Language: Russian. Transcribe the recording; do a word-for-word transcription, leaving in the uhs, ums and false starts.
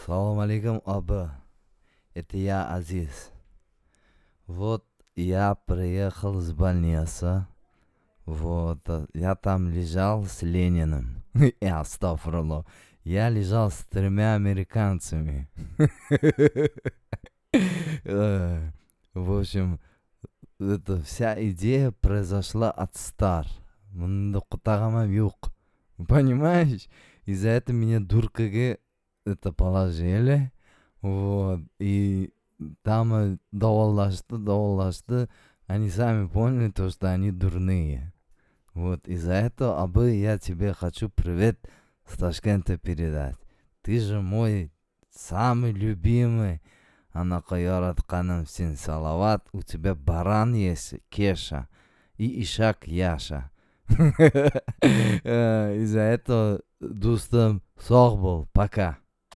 Салам алейкум, Аба. Это я, Азиз. Вот я приехал с больницы. Вот, э, я там лежал с Лениным. Я, астафрулlah. Я лежал с тремя американцами. Э, В общем, эта вся идея произошла от стар. Мында кутагамам юк. Понимаешь? Из-за этого меня дуркаге это положили. Вот. И там э, доволашты, доволашты. Они сами поняли то, что они дурные. Вот из-за этого, Абы, я тебе хочу привет с Ташкента передать. Ты же мой самый любимый. Анака яратканым сен салават. У тебя баран есть, Кеша. И Ишак Яша. Э, Из-за этого, достым, сог был. Пока.